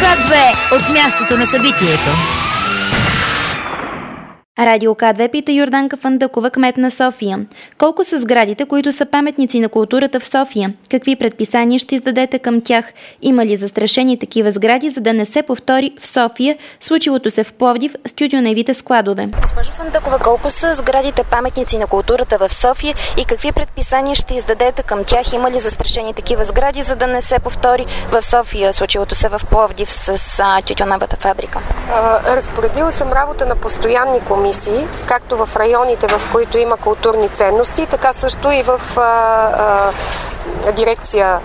К2 от мястото на събитието. Радио К2 пита Йорданка Фандъкова, кмет на София. Колко са сградите, които са паметници на културата в София? Какви предписания ще издадете към тях? Има ли застрашени такива сгради, за да не се повтори в София случилото се в Пловдив, студио на Евита Складове? Госпожо Фандъкова, колко са сградите паметници на културата в София и какви предписания ще издадете към тях? Има ли застрашени такива сгради, за да не се повтори в София случилото се в Пловдив с тютюневата фабрика? Разпоредила съм работа на постоянни комисии, както в районите, в които има културни ценности, така също и в дирекция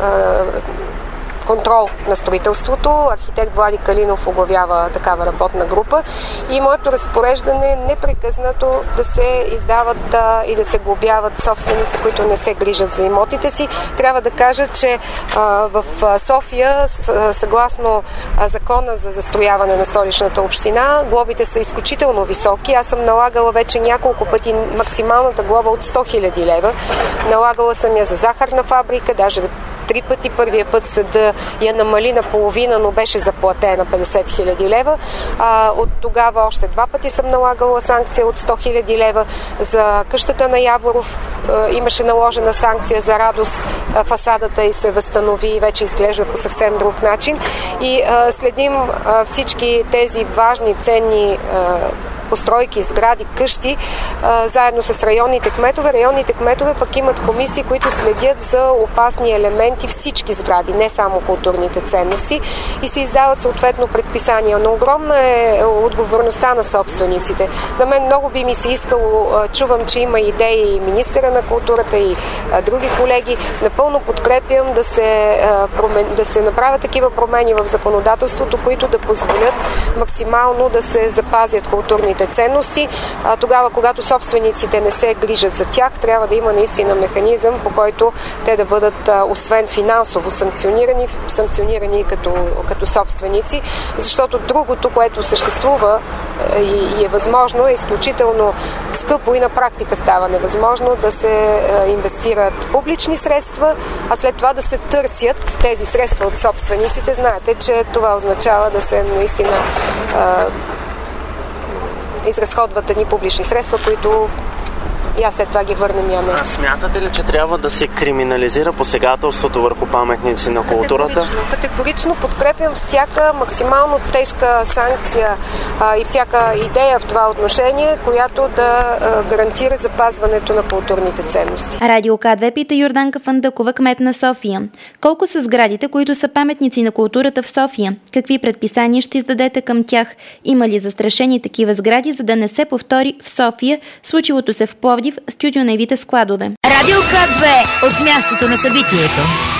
контрол на строителството. Архитект Влади Калинов оглавява такава работна група и моето разпореждане е непрекъснато да се издават и да се глобяват собственици, които не се грижат за имотите си. Трябва да кажа, че в София, съгласно закона за застрояване на Столичната община, глобите са изключително високи. Аз съм налагала вече няколко пъти максималната глоба от 100 000 лева. Налагала съм я за захарна фабрика, даже 3 пъти. Първия път съда я намали на половина, но беше заплатена 50 000 лева. От тогава още 2 пъти съм налагала санкция от 100 000 лева. За къщата на Яворов имаше наложена санкция. За радост фасадата и се възстанови и вече изглежда по съвсем друг начин. И следим всички тези важни, ценни постройки, сгради, къщи, заедно с районните кметове. Районните кметове пък имат комисии, които следят за опасни елементи, всички сгради, не само културните ценности, и се издават съответно предписания. Но огромна е отговорността на собствениците. На мен много би ми се искало, чувам, че има идеи и министъра на културата, и други колеги. Напълно подкрепям да се направят такива промени в законодателството, които да позволят максимално да се запазят културните ценности. Тогава, когато собствениците не се грижат за тях, трябва да има наистина механизъм, по който те да бъдат освен финансово санкционирани като собственици, защото другото, което съществува и е възможно, е изключително скъпо и на практика става невъзможно да се инвестират публични средства, а след това да се търсят тези средства от собствениците. Знаете, че това означава да се наистина изразходват едни публични средства, които и аз след това ги върнем я не. Смятате ли, че трябва да се криминализира посегателството върху паметници на културата? Категорично подкрепям всяка максимално тежка санкция и всяка идея в това отношение, която да гарантира запазването на културните ценности. Радио К2 пита Йорданка Фандъкова, кмет на София. Колко са сградите, които са паметници на културата в София? Какви предписания ще издадете към тях? Има ли застрашени такива сгради, за да не се повтори в София случилото се в Пловдив, студио на Евита Складове? Радио К2 от мястото на събитието.